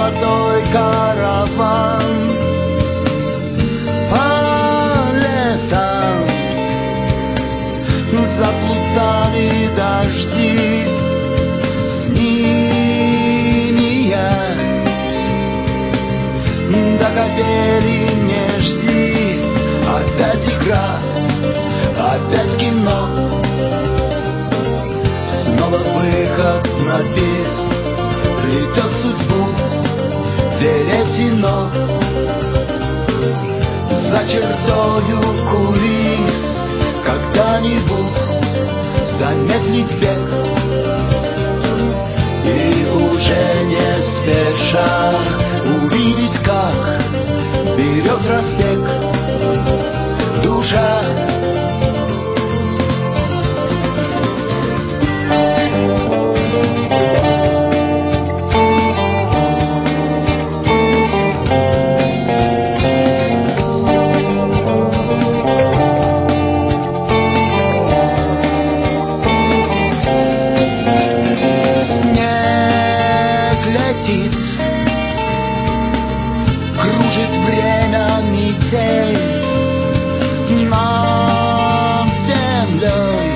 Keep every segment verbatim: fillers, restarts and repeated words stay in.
золотой караван по лесам, заплутали дожди, с ними я до капели не жди. Опять игра, опять кино, снова выход на бис. Плетет судьбу веретено за чертою кулис. Когда-нибудь замедлить бег и уже не спеша увидеть, как берет разбег душа. Кружит время метель над землей,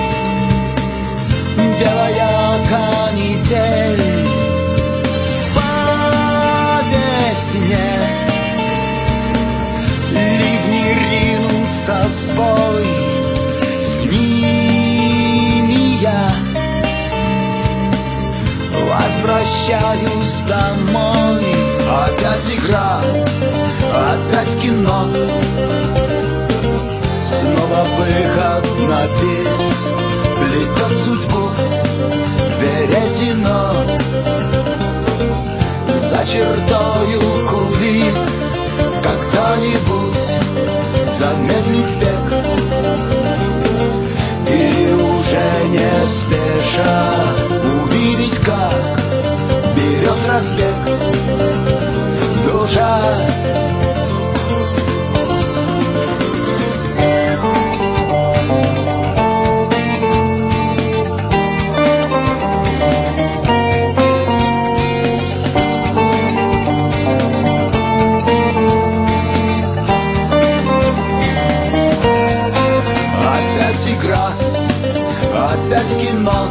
белая канитель по весне. Ливни ринутся в бой, с ними я возвращаюсь домой. Опять игра, опять кино, снова выход на бис. Плетет судьбу веретено за чертою кулис. Когда-нибудь замедлить бег и уже не спеша увидеть, как берет разбег душа. Опять игра, опять кино,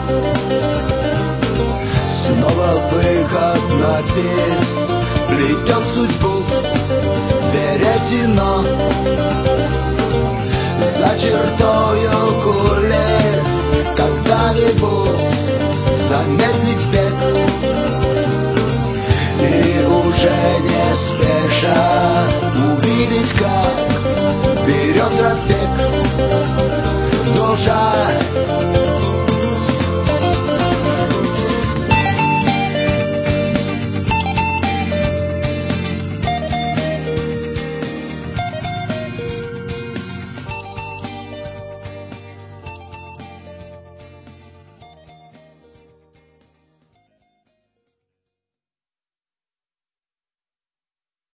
снова выход на бис. Плетет судьбу веретено за чертою кулис. Когда-нибудь замедлить бег